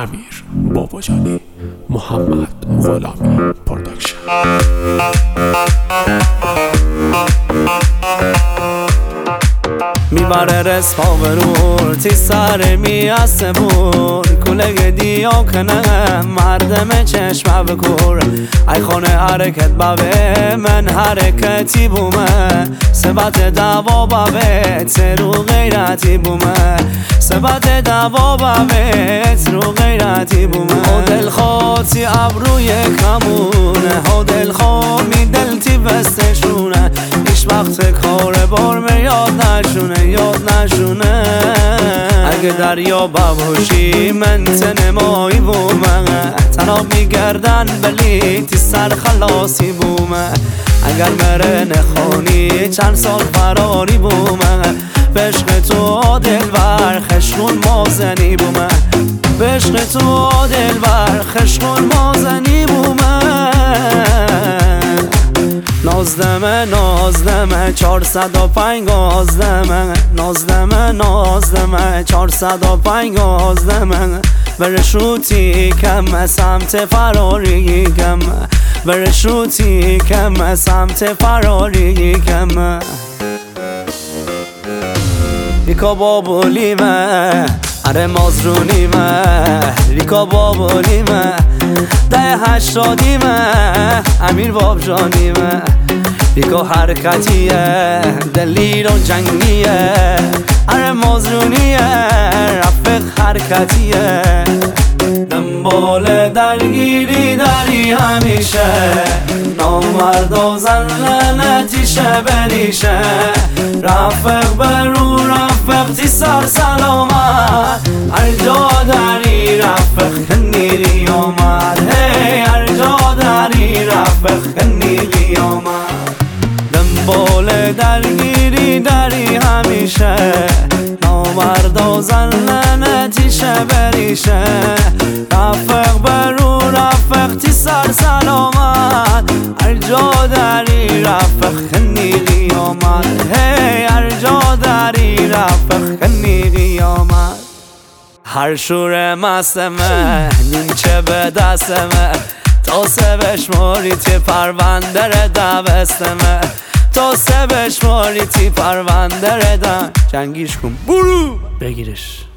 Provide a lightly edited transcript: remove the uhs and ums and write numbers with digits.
امیر باباجانی، محمد غلامی پروداکشن. میبره رسپا برور تی سر میاسه بور کلگ دیا کنه مردم چشمه بکور ای خانه حرکت بابه من حرکتی بومه سبت دوا بابه رو غیرتی بومه سبت دوا بابه رو غیرتی بومه ها دل خواتی ابروی کمونه ها دل خوامی دلتی بستشونه ایش وقت کار بار میاد نشونه یاد نشونه اگه دریا بباشی من تنمایی بومه تناب میگردن بلی تی سر خلاصی بومه اگر مره نخونی چند سال فراری بومه بشق تو دل بر خشکون مازنی بومه بشق تو دل بر خشکون مازنی بومه نازدمه 405 گازدمه نازدمه 405 گازدمه برشوتی کم سمت فراری کم برشوتی کم سمت فراری کم ریکا بابولیمه اره مازرونیمه ریکا بابولیمه 80میمه امیر بابجانیمه ریکا حرکتیه دلیر و جنگیه اره مازرونیه رفق حرکتیه دنبال درگیری داری همیشه نامرد و زن لعنتیشه بریشه رفق برو رفق تی سر سلامت هر جا داری رفق کنی قیامت هر جا داری رفق کنی قیامت دنبال درگیری داری همیشه نامرد و زن لعنتیشه بریشه رفق برو رفق تی سر سلامت هر جا داری رفق کنی قیامت هر جا داری رفق کنی قیامت هر شور مستمه نیمچه به دستمه تا سه بشماری تی پروندر دبستمه تا سه بشماری تی پروندر جنگیش کن برو بگیرش.